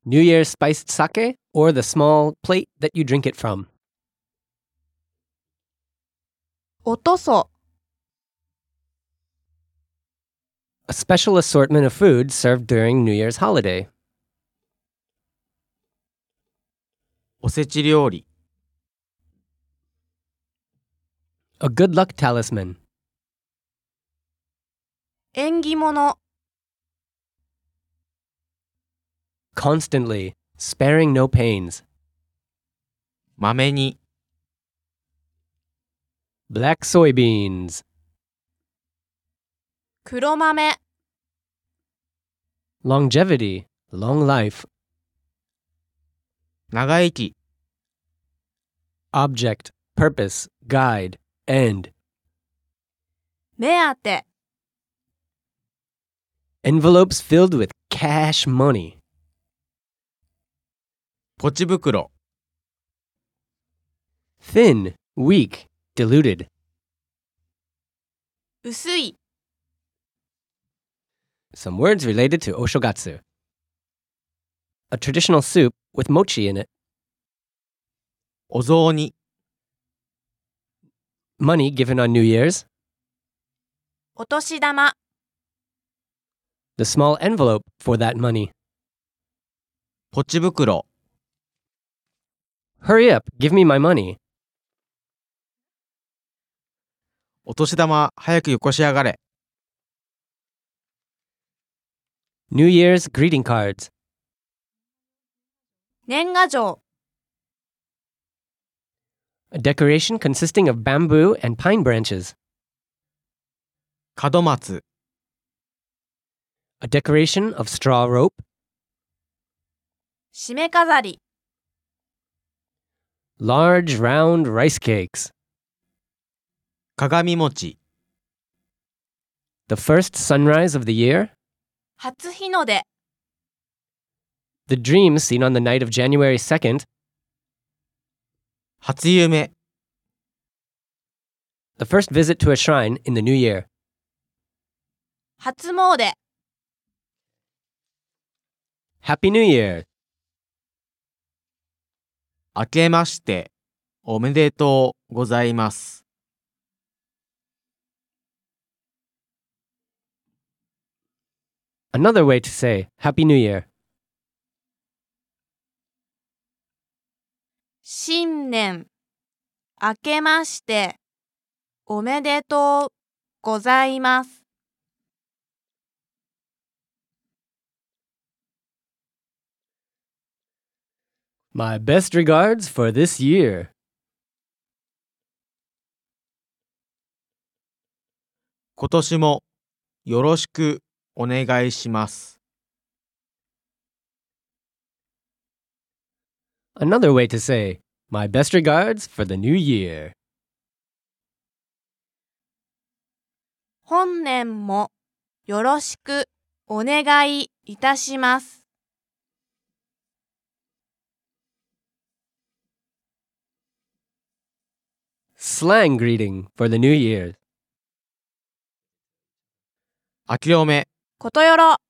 New Year's spiced sake, or the small plate that you drink it from. 落とそ A special assortment of food served during New Year's holiday. おせち料理 A good luck talisman. 縁起物 Constantly, sparing no pains. まめに Black soybeans. 黒豆 Longevity, long life. 長生き Object, purpose, guide, end. 目当て Envelopes filled with cash money. ポチ袋 Thin, weak, diluted. 薄い Some words related to oshogatsu. A traditional soup with mochi in it. お雑煮 Money given on New Year's. お年玉 The small envelope for that money. ポチ袋 Hurry up, give me my money. お年玉早くよこしやがれ New Year's greeting cards. 年賀状 A decoration consisting of bamboo and pine branches. 門松 A decoration of straw rope. 締め飾り Large round rice cakes. 鏡餅 The first sunrise of the year. 初日の出 The dream seen on the night of January 2nd. 初夢 The first visit to a shrine in the new year. 初詣 Happy New Year! 明けましておめでとうございます Another way to say Happy New Year. 新年明けましておめでとうございます My best regards for this year. 今年もよろしくお願いします Another way to say My best regards for the new year. 本年もよろしくお願いいたします Slang greeting for the new year. 明けおめことよろ